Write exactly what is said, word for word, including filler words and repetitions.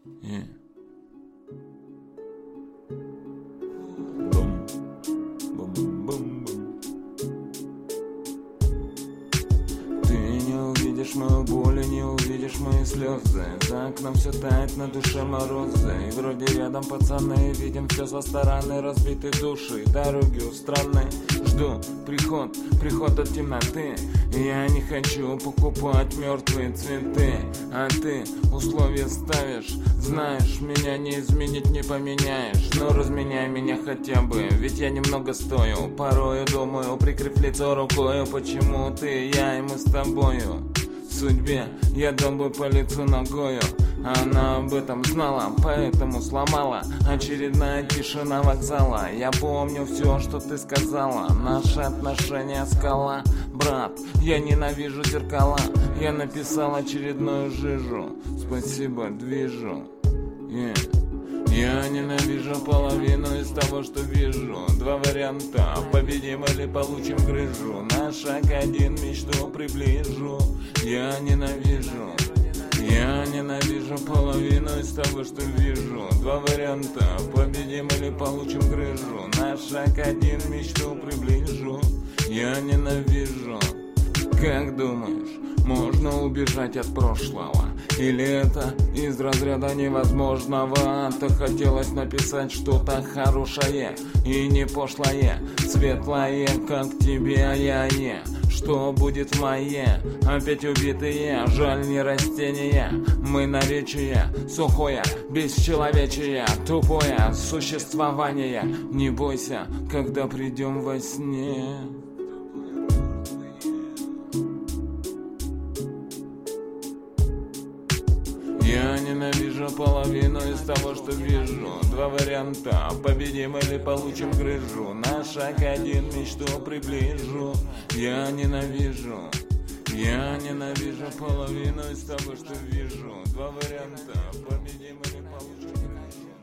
Yeah. Мою боль и не увидишь мои слезы. За окном все тает, на душе морозы. И вроде рядом пацаны, видим все со стороны. Разбитые души, дороги у страны. Жду приход, приход от темноты. Я не хочу покупать мертвые цветы. А ты условия ставишь. Знаешь, меня не изменить, не поменяешь. Но разменяй меня хотя бы, ведь я немного стою. Порою думаю, прикрыв лицо рукою, почему ты, я и мы с тобою. Судьбе я дал бы по лицу ногою. Она об этом знала, поэтому сломала. Очередная тишина вокзала. Я помню все, что ты сказала. Наши отношения скала. Брат, я ненавижу зеркала. Я написал очередную жижу. Спасибо, движу. Yeah. Я ненавижу половину из того, что вижу. Два варианта, победим или получим грыжу. На шаг один мечту приближу. Я ненавижу, я ненавижу половину из того, что вижу. Два варианта, победим или получим грыжу. На шаг один мечту приближу. Я ненавижу. Как думаешь, можно убежать от прошлого? Или это из разряда невозможного? То хотелось написать что-то хорошее и не пошлое, светлое, как тебе, а я не. Что будет в мое? Опять убитые, жаль не растения. Мы наречие, сухое, бесчеловечие, тупое существование. Не бойся, когда придем во сне. Я ненавижу половину из того, что вижу. Два варианта, победим или получим грыжу. На шаг один мечту приближу. Я ненавижу, я ненавижу половину из того, что вижу. Два варианта, победим или получим грыжу.